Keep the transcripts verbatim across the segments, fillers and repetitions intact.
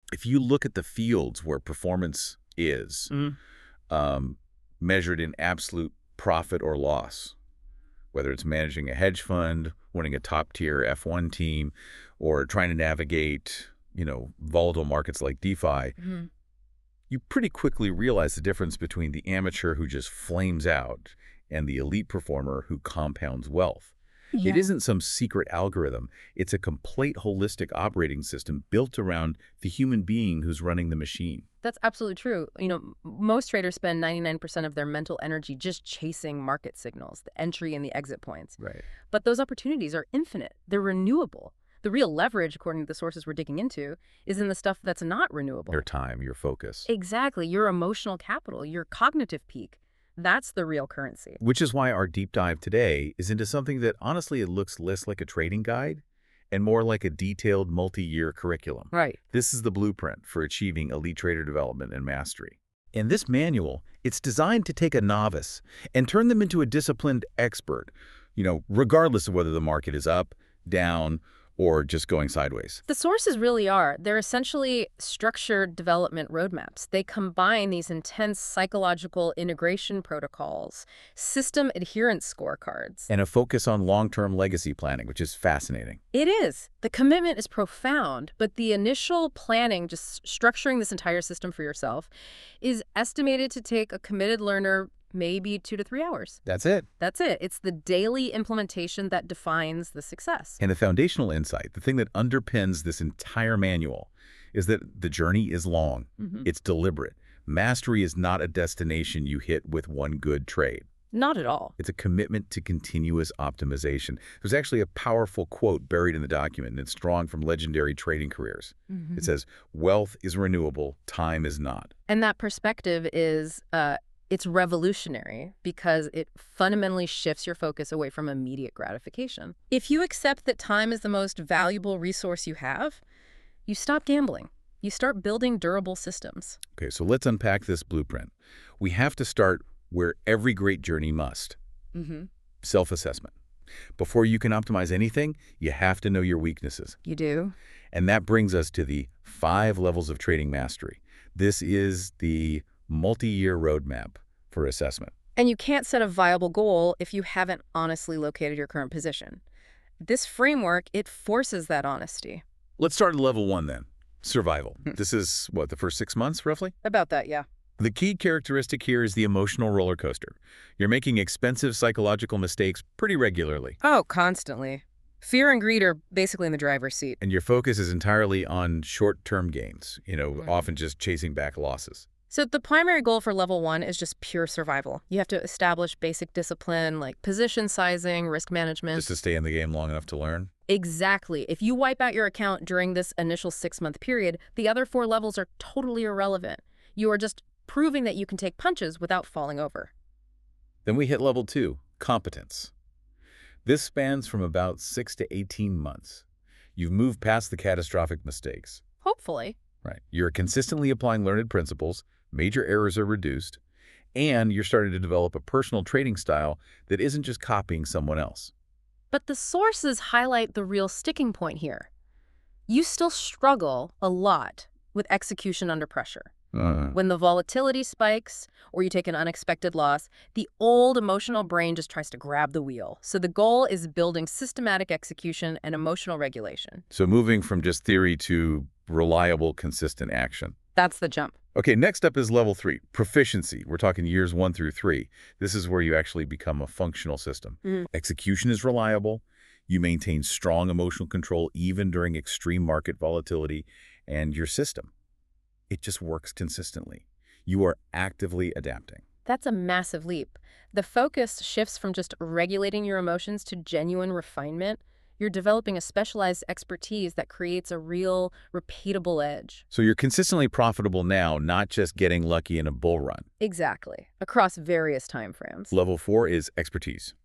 If you look at the fields where performance is Mm. um, measured in absolute profit or loss, whether it's managing a hedge fund, winning a top-tier F one team, or trying to navigate, you know, volatile markets like DeFi, Mhm. you pretty quickly realize the difference between the amateur who just flames out and the elite performer who compounds wealth. Yeah. It isn't some secret algorithm. It's a complete holistic operating system built around the human being who's running the machine. That's absolutely true. You know, m- most traders spend ninety-nine percent of their mental energy just chasing market signals, the entry and the exit points. Right. But those opportunities are infinite. They're renewable. The real leverage, according to the sources we're digging into, is in the stuff that's not renewable. Your time, your focus. Exactly. Your emotional capital, your cognitive peak. That's the real currency. Which is why our deep dive today is into something that honestly it looks less like a trading guide and more like a detailed multi-year curriculum. Right. This is the blueprint for achieving elite trader development and mastery. In this manual, it's designed to take a novice and turn them into a disciplined expert, you know, regardless of whether the market is up, down, or just going sideways. The sources really are. They're essentially structured development roadmaps. They combine these intense psychological integration protocols, system adherence scorecards. And a focus on long-term legacy planning, which is fascinating. It is. The commitment is profound, but the initial planning, just structuring this entire system for yourself, is estimated to take a committed learner maybe two to three hours. That's it. That's it. It's the daily implementation that defines the success. And the foundational insight, the thing that underpins this entire manual, is that the journey is long. Mhm. It's deliberate. Mastery is not a destination you hit with one good trade. Not at all. It's a commitment to continuous optimization. There's actually a powerful quote buried in the document, and it's drawn from legendary trading careers. Mhm. It says, wealth is renewable, time is not. And that perspective is, uh, it's revolutionary because it fundamentally shifts your focus away from immediate gratification. If you accept that time is the most valuable resource you have, you stop gambling. You start building durable systems. Okay, so let's unpack this blueprint. We have to start where every great journey must. Mm-hmm. Self-assessment. Before you can optimize anything, you have to know your weaknesses. You do? And that brings us to the five levels of trading mastery. This is the multi-year roadmap for assessment. And you can't set a viable goal if you haven't honestly located your current position. This framework, it forces that honesty. Let's start at level one then, survival. This is, what, the first six months, roughly? About that, yeah. The key characteristic here is the emotional roller coaster. You're making expensive psychological mistakes pretty regularly. Oh, constantly. Fear and greed are basically in the driver's seat. And your focus is entirely on short-term gains, you know, Right. often just chasing back losses. So the primary goal for level one is just pure survival. You have to establish basic discipline like position sizing, risk management. Just to stay in the game long enough to learn. Exactly. If you wipe out your account during this initial six-month period, the other four levels are totally irrelevant. You are just proving that you can take punches without falling over. Then we hit level two, competence. This spans from about six to eighteen months. You've moved past the catastrophic mistakes. Hopefully. Right. You're consistently applying learned principles, major errors are reduced, and you're starting to develop a personal trading style that isn't just copying someone else. But the sources highlight the real sticking point here. You still struggle a lot with execution under pressure. Uh, When the volatility spikes or you take an unexpected loss, the old emotional brain just tries to grab the wheel. So the goal is building systematic execution and emotional regulation. so moving from just theory to reliable, consistent action. That's the jump. Okay, next up is level three, proficiency. We're talking years one through three. This is where you actually become a functional system. Mm. Execution is reliable. You maintain strong emotional control even during extreme market volatility, and your system, it just works consistently. You are actively adapting. That's a massive leap. The focus shifts from just regulating your emotions to genuine refinement. You're developing a specialized expertise that creates a real, repeatable edge. So you're consistently profitable now, not just getting lucky in a bull run. Exactly. Across various time frames. Level four is expertise.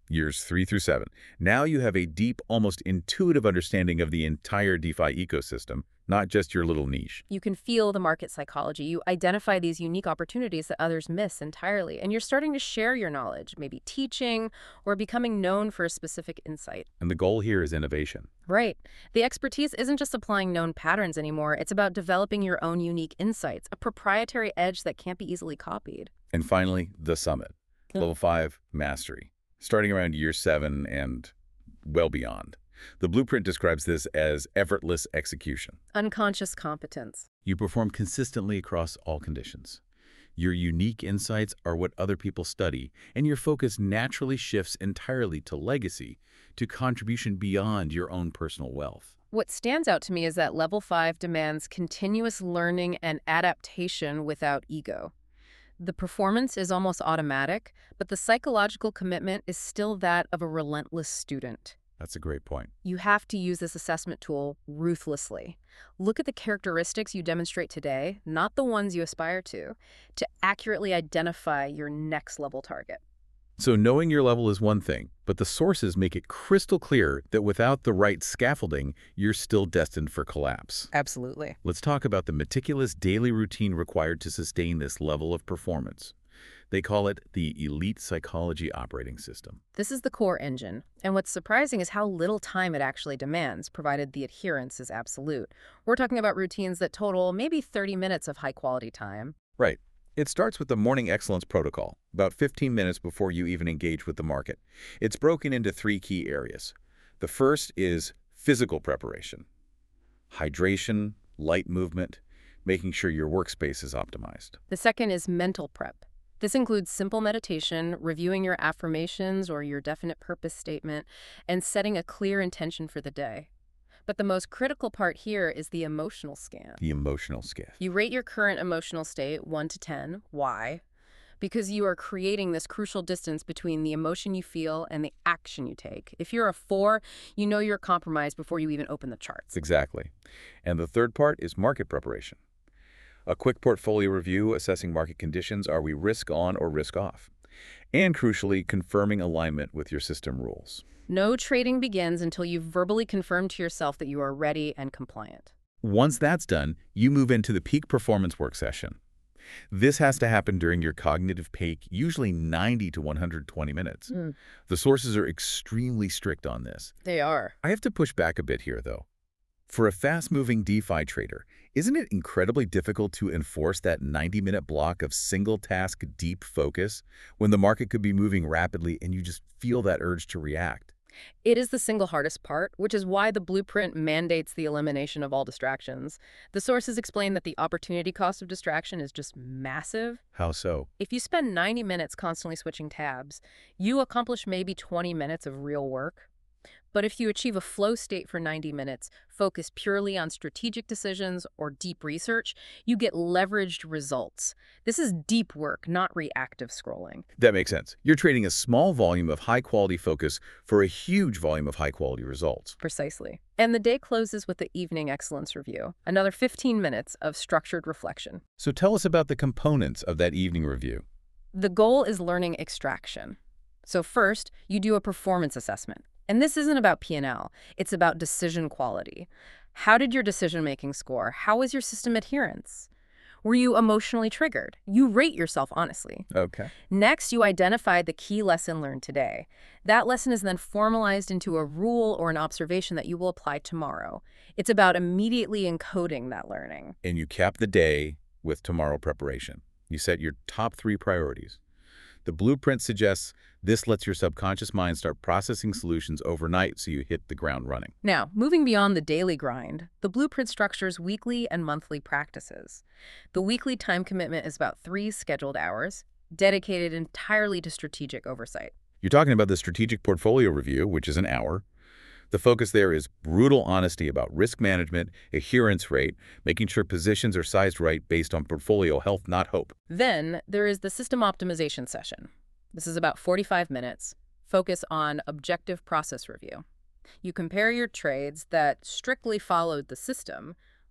Years three through seven. Now you have a deep, almost intuitive understanding of the entire DeFi ecosystem, not just your little niche. You can feel the market psychology. You identify these unique opportunities that others miss entirely, and you're starting to share your knowledge, maybe teaching or becoming known for a specific insight. And the goal here is innovation. Right. The expertise isn't just applying known patterns anymore. It's about developing your own unique insights, a proprietary edge that can't be easily copied. And finally, the summit. Level five, mastery. Starting around year seven and well beyond. The blueprint describes this as effortless execution. Unconscious competence. You perform consistently across all conditions. Your unique insights are what other people study, and your focus naturally shifts entirely to legacy, to contribution beyond your own personal wealth. What stands out to me is that level five demands continuous learning and adaptation without ego. The performance is almost automatic, but the psychological commitment is still that of a relentless student. That's a great point. You have to use this assessment tool ruthlessly. Look at the characteristics you demonstrate today, not the ones you aspire to, to accurately identify your next level target. So knowing your level is one thing, but the sources make it crystal clear that without the right scaffolding, you're still destined for collapse. Absolutely. Let's talk about the meticulous daily routine required to sustain this level of performance. They call it the Elite Psychology Operating System. This is the core engine, and what's surprising is how little time it actually demands, provided the adherence is absolute. We're talking about routines that total maybe thirty minutes of high-quality time. Right. It starts with the Morning Excellence Protocol, about fifteen minutes before you even engage with the market. It's broken into three key areas. The first is physical preparation, hydration, light movement, making sure your workspace is optimized. The second is mental prep. This includes simple meditation, reviewing your affirmations or your definite purpose statement, and setting a clear intention for the day. But the most critical part here is the emotional scan. The emotional scan. You rate your current emotional state one to ten. Why? Because you are creating this crucial distance between the emotion you feel and the action you take. If you're a four, you know you're compromised before you even open the charts. Exactly. And the third part is market preparation. A quick portfolio review assessing market conditions. Are we risk on or risk off? And crucially, confirming alignment with your system rules. No trading begins until you've verbally confirmed to yourself that you are ready and compliant. Once that's done, you move into the peak performance work session. This has to happen during your cognitive peak, usually ninety to one hundred twenty minutes. Mm. The sources are extremely strict on this. They are. I have to push back a bit here, though. For a fast-moving DeFi trader, isn't it incredibly difficult to enforce that ninety-minute block of single-task deep focus when the market could be moving rapidly and you just feel that urge to react? It is the single hardest part, which is why the blueprint mandates the elimination of all distractions. The sources explain that the opportunity cost of distraction is just massive. How so? If you spend ninety minutes constantly switching tabs, you accomplish maybe twenty minutes of real work. But if you achieve a flow state for ninety minutes, focus purely on strategic decisions or deep research, you get leveraged results. This is deep work, not reactive scrolling. That makes sense. You're trading a small volume of high-quality focus for a huge volume of high-quality results. Precisely. And the day closes with the evening excellence review, another fifteen minutes of structured reflection. So tell us about the components of that evening review. The goal is learning extraction. So first, you do a performance assessment. And this isn't about P and L. It's about decision quality. How did your decision-making score? How was your system adherence? Were you emotionally triggered? You rate yourself honestly. Okay. Next, you identify the key lesson learned today. That lesson is then formalized into a rule or an observation that you will apply tomorrow. It's about immediately encoding that learning. And you cap the day with tomorrow preparation. You set your top three priorities. The blueprint suggests this lets your subconscious mind start processing solutions overnight so you hit the ground running. Now, moving beyond the daily grind, the blueprint structures weekly and monthly practices. The weekly time commitment is about three scheduled hours, dedicated entirely to strategic oversight. You're talking about the strategic portfolio review, which is an hour. The focus there is brutal honesty about risk management, adherence rate, making sure positions are sized right based on portfolio health, not hope. Then there is the system optimization session. This is about forty-five minutes. Focus on objective process review. You compare your trades that strictly followed the system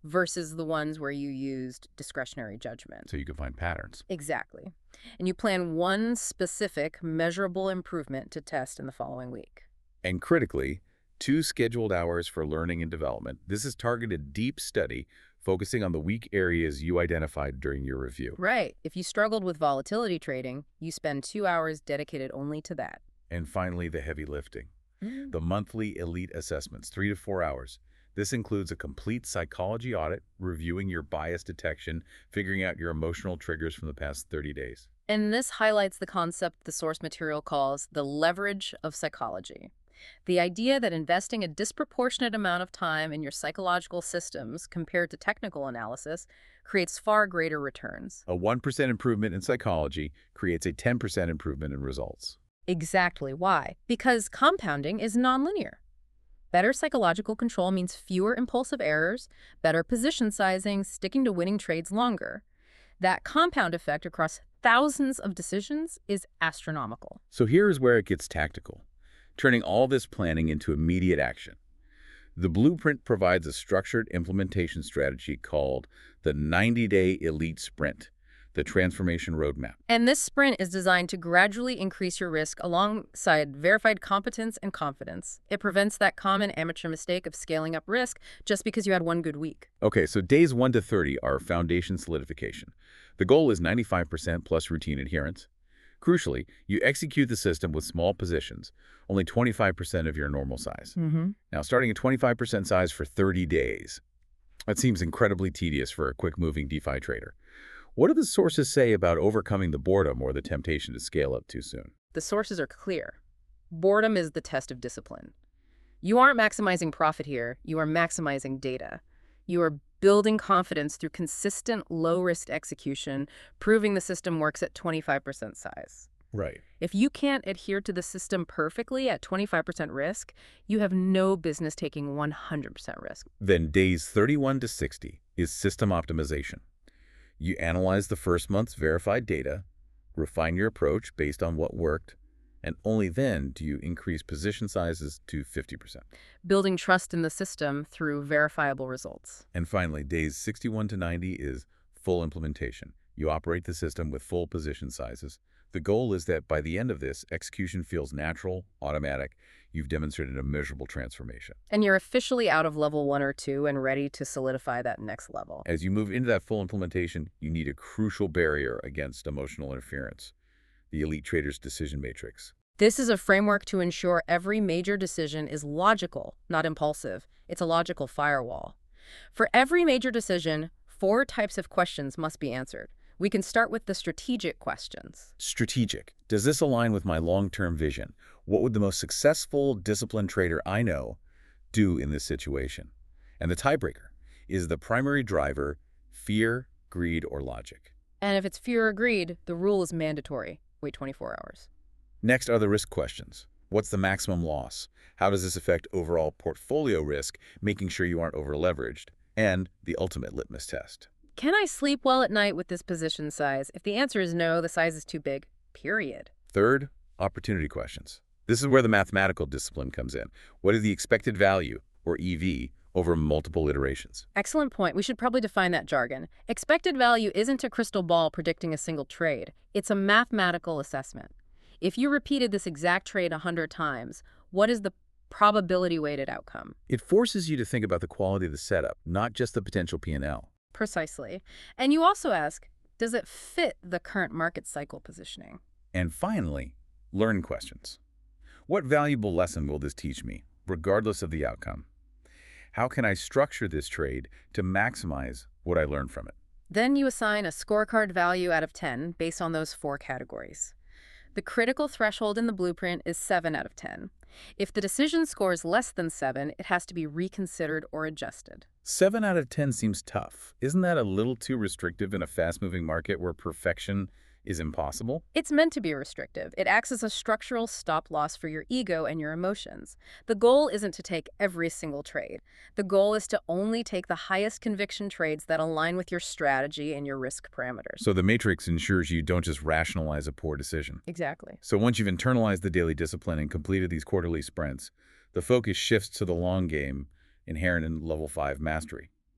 versus the ones where you used discretionary judgment. So you can find patterns. Exactly. And you plan one specific, measurable improvement to test in the following week. And critically, two scheduled hours for learning and development. This is targeted deep study focusing on the weak areas you identified during your review. Right. If you struggled with volatility trading, you spend two hours dedicated only to that. And finally, the heavy lifting. Mm. The monthly elite assessments, three to four hours. This includes a complete psychology audit, reviewing your bias detection, figuring out your emotional triggers from the past thirty days. And this highlights the concept the source material calls the leverage of psychology. The idea that investing a disproportionate amount of time in your psychological systems compared to technical analysis creates far greater returns. A one percent improvement in psychology creates a ten percent improvement in results. Exactly. Why? Because compounding is nonlinear. Better psychological control means fewer impulsive errors, better position sizing, sticking to winning trades longer. That compound effect across thousands of decisions is astronomical. So here is where it gets tactical, turning all this planning into immediate action. The blueprint provides a structured implementation strategy called the ninety-day Elite Sprint, the transformation roadmap. And this sprint is designed to gradually increase your risk alongside verified competence and confidence. It prevents that common amateur mistake of scaling up risk just because you had one good week. Okay, so days one to thirty are foundation solidification. The goal is ninety-five percent plus routine adherence. Crucially, you execute the system with small positions, only twenty-five percent of your normal size. Mm-hmm. Now, starting at twenty-five percent size for thirty days. That seems incredibly tedious for a quick-moving DeFi trader. What do the sources say about overcoming the boredom or the temptation to scale up too soon? The sources are clear. Boredom is the test of discipline. You aren't maximizing profit here. You are maximizing data. You are building confidence through consistent low-risk execution, proving the system works at twenty-five percent size. Right. If you can't adhere to the system perfectly at twenty-five percent risk, you have no business taking one hundred percent risk. Then days thirty-one to sixty is system optimization. You analyze the first month's verified data, refine your approach based on what worked, and only then do you increase position sizes to fifty percent. Building trust in the system through verifiable results. And finally, days sixty-one to ninety is full implementation. You operate the system with full position sizes. The goal is that by the end of this, execution feels natural, automatic. You've demonstrated a measurable transformation. And you're officially out of level one or two and ready to solidify that next level. As you move into that full implementation, you need a crucial barrier against emotional interference, the elite trader's decision matrix. This is a framework to ensure every major decision is logical, not impulsive. It's a logical firewall. For every major decision, four types of questions must be answered. We can start with the strategic questions. Strategic. Does this align with my long-term vision? What would the most successful, disciplined trader I know do in this situation? And the tiebreaker. Is the primary driver fear, greed, or logic? And if it's fear or greed, the rule is mandatory. Wait twenty-four hours. Next are the risk questions. What's the maximum loss? How does this affect overall portfolio risk, making sure you aren't over-leveraged? And the ultimate litmus test. Can I sleep well at night with this position size? If the answer is no, the size is too big. Period. Third, opportunity questions. This is where the mathematical discipline comes in. What is the expected value, or E V, over multiple iterations? Excellent point. We should probably define that jargon. Expected value isn't a crystal ball predicting a single trade. It's a mathematical assessment. If you repeated this exact trade a hundred times, what is the probability-weighted outcome? It forces you to think about the quality of the setup, not just the potential P and L. Precisely. And you also ask, does it fit the current market cycle positioning? And finally, learn questions. What valuable lesson will this teach me, regardless of the outcome? How can I structure this trade to maximize what I learn from it? Then you assign a scorecard value out of ten based on those four categories. The critical threshold in the blueprint is seven out of ten. If the decision scores less than seven, it has to be reconsidered or adjusted. seven out of ten seems tough. Isn't that a little too restrictive in a fast-moving market where perfection is impossible? It's meant to be restrictive. It acts as a structural stop-loss for your ego and your emotions. The goal isn't to take every single trade. The goal is to only take the highest conviction trades that align with your strategy and your risk parameters. So the matrix ensures you don't just rationalize a poor decision. Exactly. So once you've internalized the daily discipline and completed these quarterly sprints, the focus shifts to the long game inherent in level five mastery.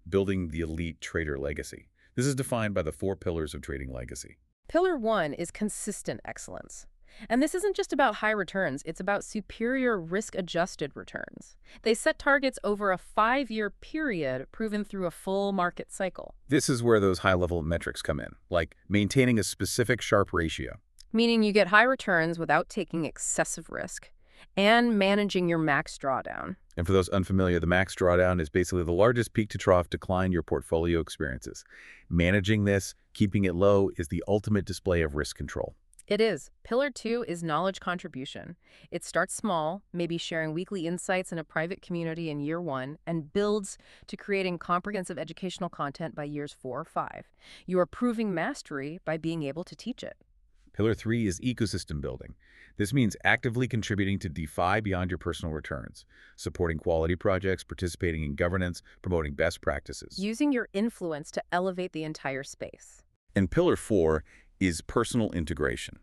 building the elite trader legacy. This is defined by the four pillars of trading legacy. Pillar one is consistent excellence. And this isn't just about high returns, it's about superior risk-adjusted returns. They set targets over a five-year period proven through a full market cycle. This is where those high-level metrics come in, like maintaining a specific Sharpe ratio. Meaning you get high returns without taking excessive risk and managing your max drawdown. And for those unfamiliar, the max drawdown is basically the largest peak-to-trough decline your portfolio experiences. Managing this, keeping it low, is the ultimate display of risk control. It is. Pillar two is knowledge contribution. It starts small, maybe sharing weekly insights in a private community in year one, and builds to creating comprehensive educational content by years four or five. You are proving mastery by being able to teach it. Pillar three is ecosystem building. This means actively contributing to DeFi beyond your personal returns, supporting quality projects, participating in governance, promoting best practices. Using your influence to elevate the entire space. And pillar four is personal integration.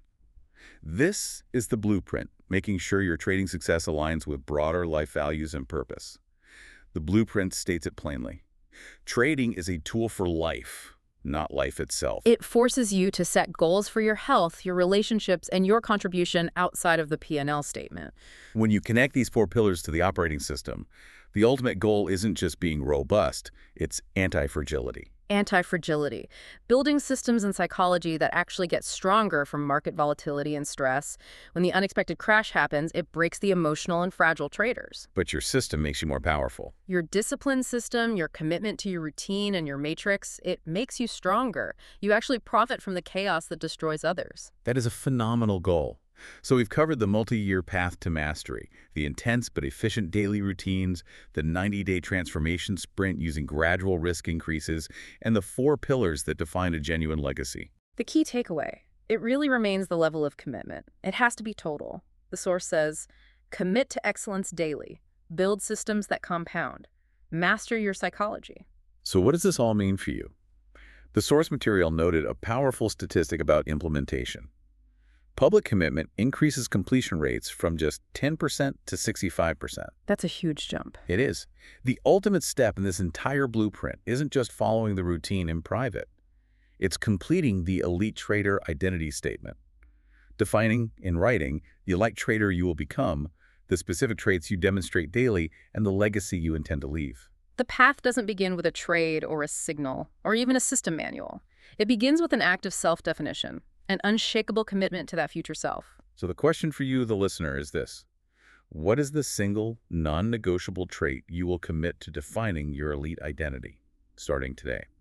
This is the blueprint, making sure your trading success aligns with broader life values and purpose. The blueprint states it plainly. Trading is a tool for life, not life itself. It forces you to set goals for your health, your relationships, and your contribution outside of the P and L statement. When you connect these four pillars to the operating system, the ultimate goal isn't just being robust, it's anti-fragility. Anti-fragility, building systems and psychology that actually get stronger from market volatility and stress. When the unexpected crash happens, it breaks the emotional and fragile traders. But your system makes you more powerful. Your discipline system, your commitment to your routine and your matrix, it makes you stronger. You actually profit from the chaos that destroys others. That is a phenomenal goal. So we've covered the multi-year path to mastery, the intense but efficient daily routines, the ninety-day transformation sprint using gradual risk increases, and the four pillars that define a genuine legacy. The key takeaway, it really remains the level of commitment. It has to be total. The source says, commit to excellence daily, build systems that compound, master your psychology. So what does this all mean for you? The source material noted a powerful statistic about implementation. Public commitment increases completion rates from just ten percent to sixty-five percent. That's a huge jump. It is. The ultimate step in this entire blueprint isn't just following the routine in private. It's completing the elite trader identity statement, defining in writing the elite trader you will become, the specific traits you demonstrate daily, and the legacy you intend to leave. The path doesn't begin with a trade or a signal or even a system manual. It begins with an act of self-definition. An unshakable commitment to that future self. So the question for you, the listener, is this. What is the single, non-negotiable trait you will commit to defining your elite identity starting today?